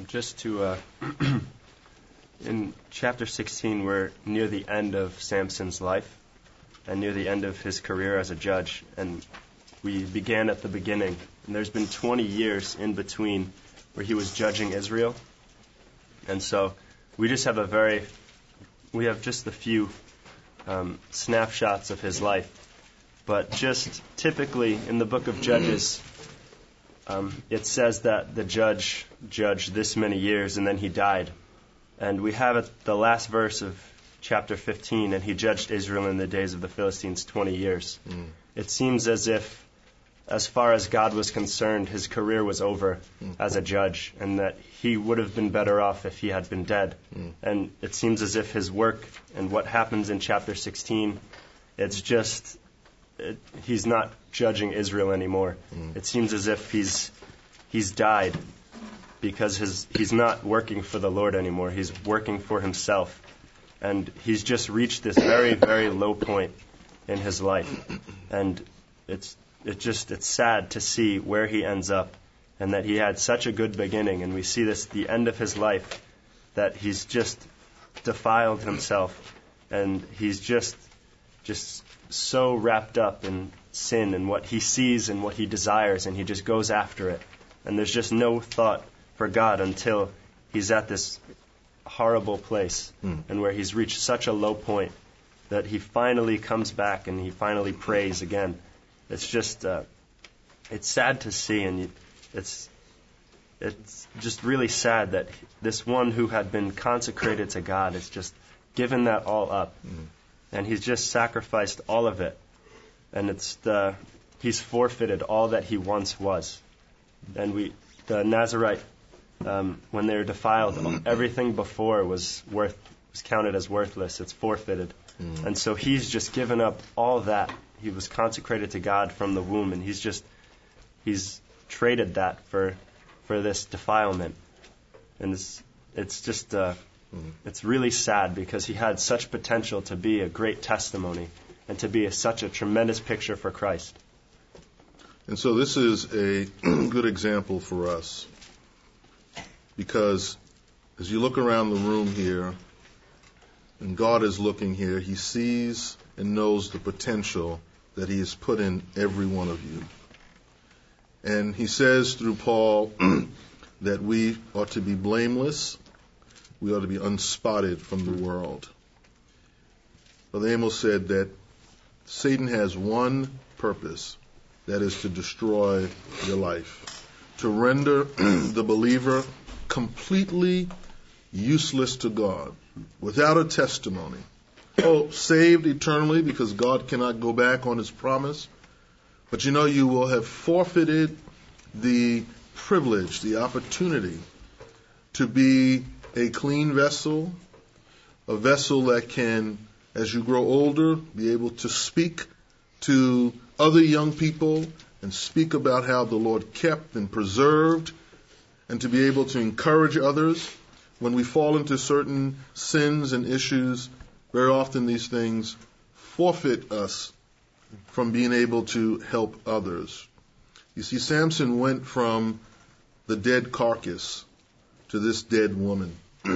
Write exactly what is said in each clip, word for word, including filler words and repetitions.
just to, uh, in chapter sixteen, we're near the end of Samson's life and near the end of his career as a judge. And we began at the beginning. And there's been twenty years in between where he was judging Israel. And so we just have a very, we have just a few um, snapshots of his life. But just typically in the book of Judges, Um, it says that the judge judged this many years and then he died. And we have at the last verse of chapter fifteen, and he judged Israel in the days of the Philistines twenty years. Mm. It seems as if, as far as God was concerned, his career was over mm. as a judge, and that he would have been better off if he had been dead. Mm. And it seems as if his work and what happens in chapter sixteen, it's just... It, he's not judging Israel anymore. Mm. It seems as if he's he's died because his he's not working for the Lord anymore. He's working for himself, and he's just reached this very very low point in his life. And it's it just it's sad to see where he ends up, and that he had such a good beginning. And we see this at the end of his life, that he's just defiled himself, and he's just just. so wrapped up in sin and what he sees and what he desires, and he just goes after it. And there's just no thought for God until he's at this horrible place mm. and where he's reached such a low point that he finally comes back and he finally prays again. It's just, uh, it's sad to see, and you, it's it's just really sad that this one who had been consecrated to God is just given that all up. Mm. And he's just sacrificed all of it. And it's the, he's forfeited all that he once was. And we, the Nazirite, um, when they were defiled, everything before was worth, was counted as worthless. It's forfeited. Mm. And so he's just given up all that. He was consecrated to God from the womb, and he's just, he's traded that for, for this defilement. And it's, it's just, uh, it's really sad because he had such potential to be a great testimony and to be a, such a tremendous picture for Christ. And so this is a good example for us, because as you look around the room here, and God is looking here, he sees and knows the potential that he has put in every one of you. And he says through Paul that we ought to be blameless. We ought to be unspotted from the world. Brother Amos said that Satan has one purpose, that is to destroy your life, to render the believer completely useless to God, without a testimony. Oh, saved eternally because God cannot go back on his promise. But you know, you will have forfeited the privilege, the opportunity to be a clean vessel, a vessel that can, as you grow older, be able to speak to other young people and speak about how the Lord kept and preserved, and to be able to encourage others. When we fall into certain sins and issues, very often these things forfeit us from being able to help others. You see, Samson went from the dead carcass to this dead woman.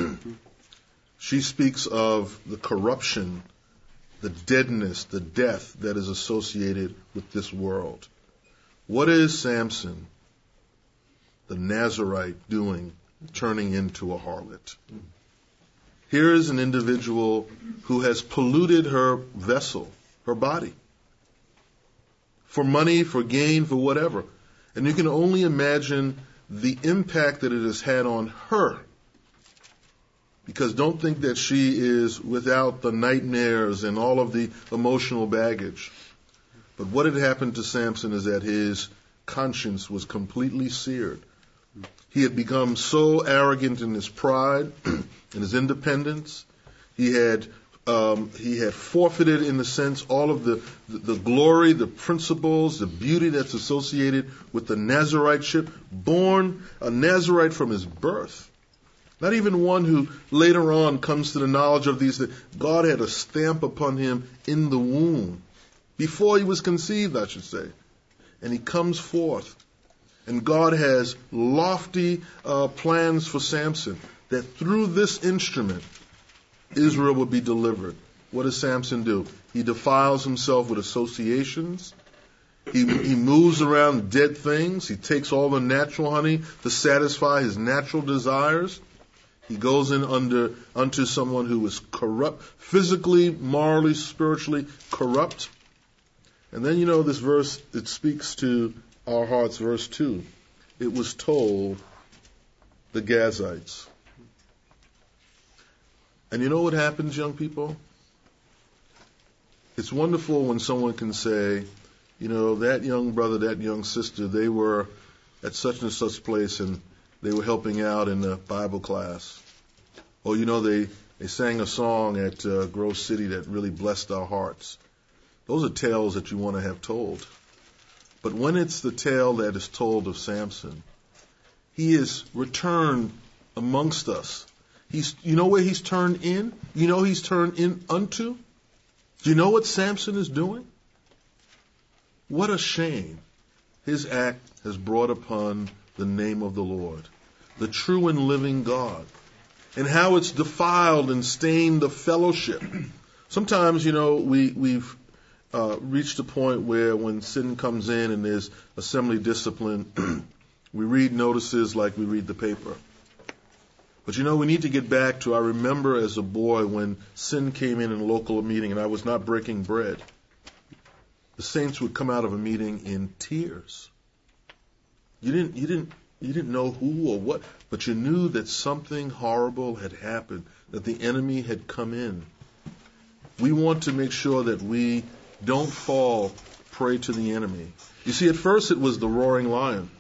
She speaks of the corruption, the deadness, the death that is associated with this world. What is Samson, the Nazirite, doing, turning into a harlot? Here is an individual who has polluted her vessel, her body, for money, for gain, for whatever. And you can only imagine the impact that it has had on her. Because don't think that she is without the nightmares and all of the emotional baggage. But what had happened to Samson is that his conscience was completely seared. He had become so arrogant in his pride and his independence. He had um, he had forfeited, in a sense, all of the, the, the glory, the principles, the beauty that's associated with the Naziriteship. Born a Nazirite from his birth. Not even one who later on comes to the knowledge of these, that God had a stamp upon him in the womb, before he was conceived, I should say. And he comes forth, And God has lofty uh, plans for Samson, that through this instrument, Israel will be delivered. What does Samson do? He defiles himself with associations. He, he moves around dead things. He takes all the natural honey to satisfy his natural desires. He goes in under unto someone who is corrupt, physically, morally, spiritually corrupt. And then, you know, this verse, it speaks to our hearts, verse two. It was told the Gazites. And you know what happens, young people? It's wonderful when someone can say, you know, that young brother, that young sister, they were at such and such place and they were helping out in the Bible class. Or, you know, they, they sang a song at uh, Grove City that really blessed our hearts. Those are tales that you want to have told. But when it's the tale that is told of Samson, he is returned amongst us. He's, you know where he's turned in? You know he's turned in unto? Do you know what Samson is doing? What a shame. His act has brought upon the name of the Lord, the true and living God, and how it's defiled and stained the fellowship. Sometimes, you know, we, we've uh, reached a point where when sin comes in and there's assembly discipline, we read notices like we read the paper. But, you know, we need to get back to, I remember as a boy when sin came in in a local meeting and I was not breaking bread. The saints would come out of a meeting in tears. You didn't, you didn't, you didn't know who or what, but you knew that something horrible had happened, that the enemy had come in. We want to make sure that we don't fall prey to the enemy. You see, at first it was the roaring lion.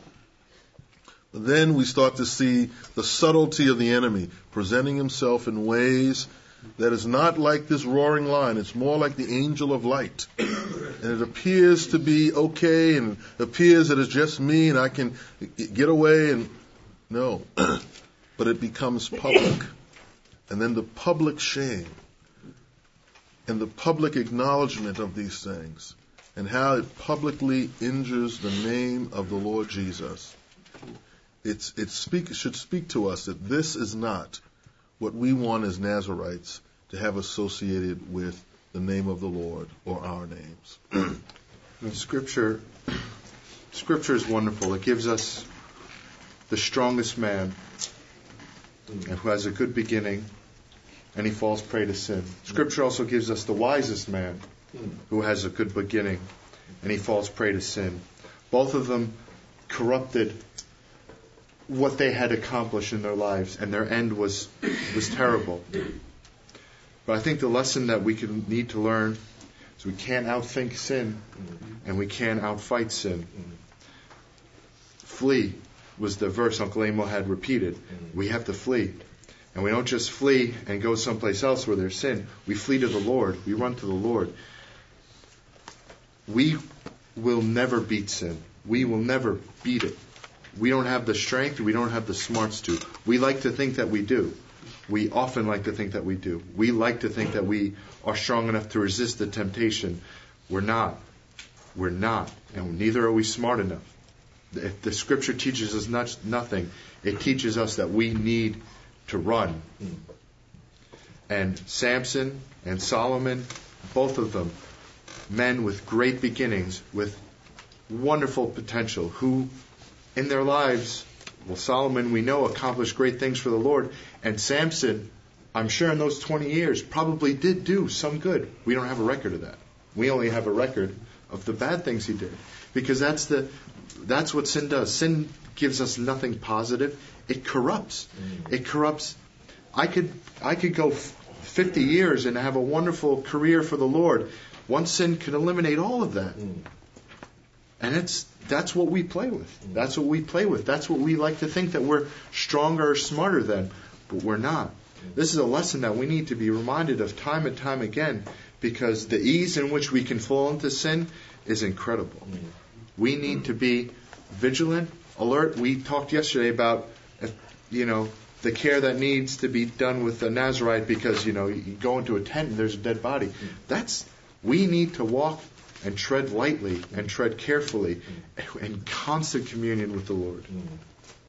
But then we start to see the subtlety of the enemy presenting himself in ways that is not like this roaring lion. It's more like the angel of light. And it appears to be okay and appears that it's just me and I can get away. And no. But it becomes public. And then the public shame and the public acknowledgement of these things and how it publicly injures the name of the Lord Jesus. It's, it speak, should speak to us that this is not what we want as Nazarites to have associated with the name of the Lord or our names. The scripture, scripture is wonderful. It gives us the strongest man who has a good beginning and he falls prey to sin. Scripture also gives us the wisest man who has a good beginning and he falls prey to sin. Both of them corrupted what they had accomplished in their lives, and their end was was terrible. But I think the lesson that we can, need to learn is we can't outthink sin, and we can't outfight sin. Flee was the verse Uncle Amo had repeated. We have to flee. And we don't just flee and go someplace else where there's sin. We flee to the Lord. We run to the Lord. We will never beat sin. We will never beat it. We don't have the strength. We don't have the smarts to. We like to think that we do. We often like to think that we do. We like to think that we are strong enough to resist the temptation. We're not. We're not. And neither are we smart enough. If the scripture teaches us not, nothing, it teaches us that we need to run. And Samson and Solomon, both of them, men with great beginnings, with wonderful potential, who in their lives, well, Solomon, we know, accomplished great things for the Lord. And Samson, I'm sure in those twenty years, probably did do some good. We don't have a record of that. We only have a record of the bad things he did. Because that's the that's what sin does. Sin gives us nothing positive. It corrupts. Mm. It corrupts. I could I could go fifty years and have a wonderful career for the Lord. One sin can eliminate all of that. Mm. And it's that's what we play with. That's what we play with. That's what we like to think that we're stronger or smarter than, but we're not. This is a lesson that we need to be reminded of time and time again, because the ease in which we can fall into sin is incredible. We need to be vigilant, alert. We talked yesterday about, you know, the care that needs to be done with a Nazarite because, you know, you go into a tent and there's a dead body. That's we need to walk and tread lightly and tread carefully in constant communion with the Lord.